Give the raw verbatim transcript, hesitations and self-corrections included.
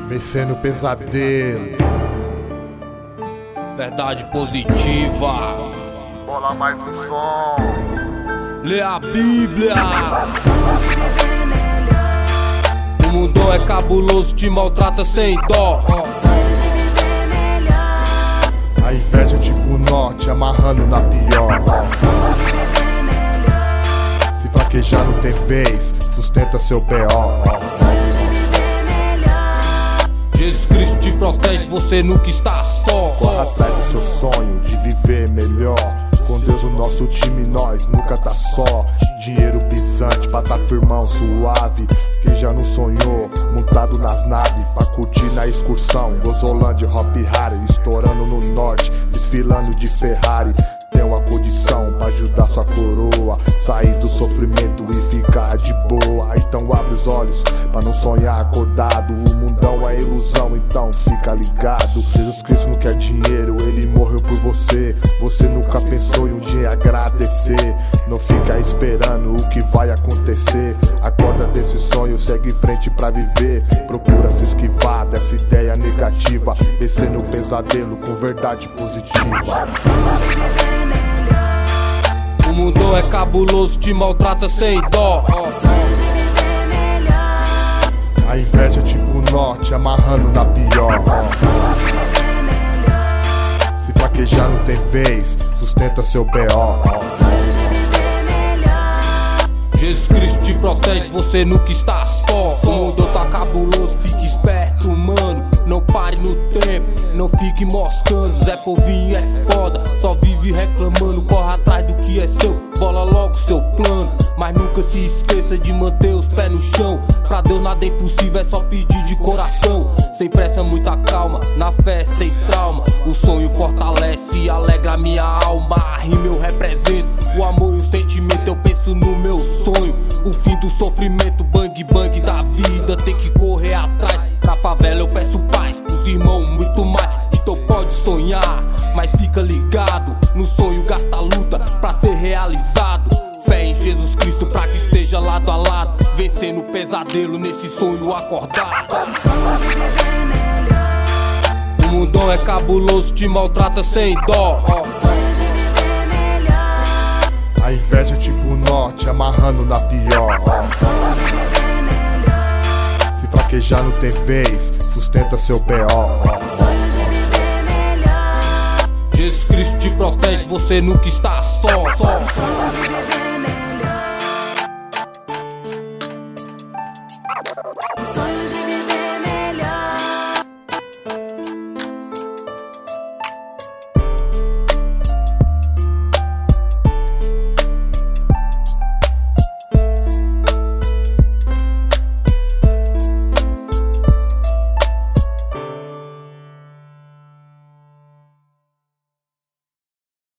Vencendo o pesadelo. Verdade positiva. Bola mais um som. Lê a Bíblia. O mundo é cabuloso, te maltrata sem dó. A inveja é tipo o norte, amarrando na pior. Se fraquejar não tem vez, sustenta seu B O. Jesus Cristo te protege, você nunca está só. Corra atrás do seu sonho de viver melhor. Com Deus o nosso time, nós nunca tá só. Dinheiro pisante pra tá firmão, suave. Quem já não sonhou, montado nas naves pra curtir na excursão. Gozolândia, Hop Harry, estourando no norte, desfilando de Ferrari. Tem uma condição pra ajudar sua coroa, sair do sofrimento e ficar de boa. Então abre os olhos pra não sonhar acordado. O mundão é ilusão, então fica ligado. Jesus Cristo não quer dinheiro, ele morreu por você. Você nunca pensou em um dia agradecer. Não fica esperando o que vai acontecer. Acorda desse sonho, segue em frente pra viver. Procura se esquivar dessa ideia negativa, vencendo o pesadelo com verdade positiva. O mundo é cabuloso, te maltrata sem dó. A inveja é tipo o norte, amarrando na pior. Se fraquejar não tem vez, sustenta seu B O. Jesus Cristo te protege, você nunca está só. O mundo tá cabuloso, fique esperto, mano. Não pare no tempo, não fique moscando. Zé Povinho é foda, só vive reclamando. Corre atrás do que é seu, bola logo seu plano. Mas nunca se esqueça de manter os pés no chão. Pra Deus nada é impossível, é só pedir de coração. Sem pressa, muita calma, na fé sem trauma. O sonho fortalece e alegra a minha alma. A rima eu represento, o amor e o sentimento eu penso no meu sonho. O fim do sofrimento, bang bang da vida. Tem que correr atrás, na favela eu peço paz pros irmãos muito mais. Então pode sonhar, mas fica ligado. No sonho gasta luta pra ser realizado. Fé em Jesus Cristo pra que esteja lado a lado, vencendo o pesadelo nesse sonho acordado. O mundo é cabuloso, te maltrata sem dó. A inveja é tipo o norte, amarrando na pior. Se fraquejar não tem vez, sustenta seu B O. Jesus Cristo te protege, você nunca está só. Sonhos de